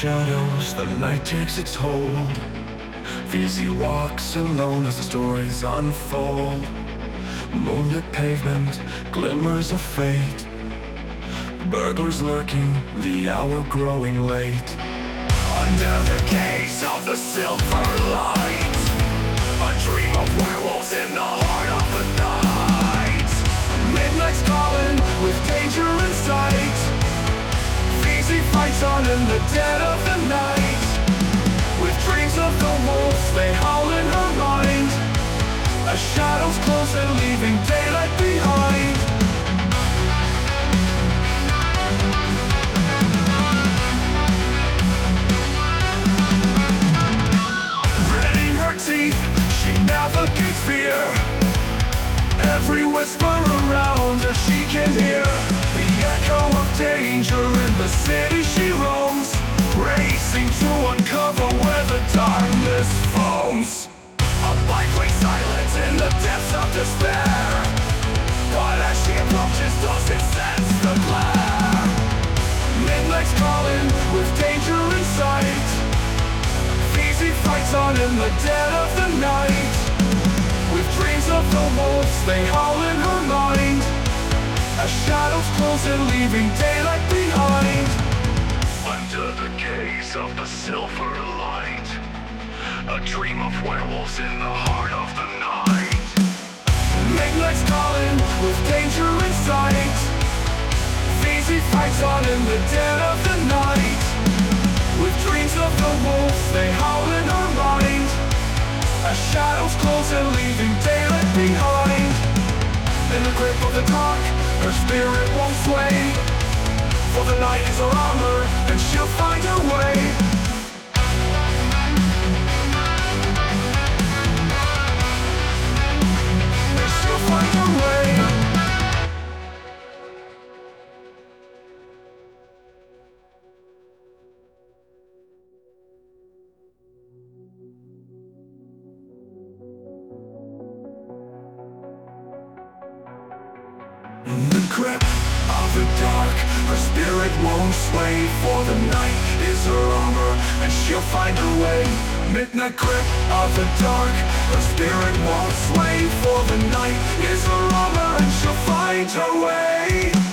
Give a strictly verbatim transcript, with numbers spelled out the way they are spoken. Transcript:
shadows, the night takes its hold. Fizzy walks alone as the stories unfold. Moonlit pavement, glimmers of fate. Burglars lurking, the hour growing late. Under the gaze of the silver light, a dream of werewolves in the heart of the night. Midnight's calling with danger in sight. Fizzy fights on in the dead of the night. With dreams of the wolves, they howl in her mind. As shadows close and leaving daylight behind. Gritting her teeth, she navigates fear. Every whisper around her she can hear. The echo of danger in the city she roams, racing to uncover where the darkness foams. A bygone silence in the depths of despair, but as she approaches doesn't sense the glare. Midnight's calling with danger in sight. Fizzy fights on in the dead of the night. With dreams of the wolves, they howl in her mind. As shadows close and leaving daylight behind. Under the gaze of the silver light, a dream of werewolves in the heart of the night. Midnight's calling with danger in sight. Fizzy fights on in the dead of the night. With dreams of the wolves, they howl in her mind. As shadows close and leaving daylight behind. In the grip of the dark, her spirit won't sway. For the night is her armor, and she'll find her way. And she'll find her way. In the grip of the dark, her spirit won't sway. For the night is her armor, and she'll find her way. Midnight grip of the dark, her spirit won't sway. For the night is her armor, and she'll find her way.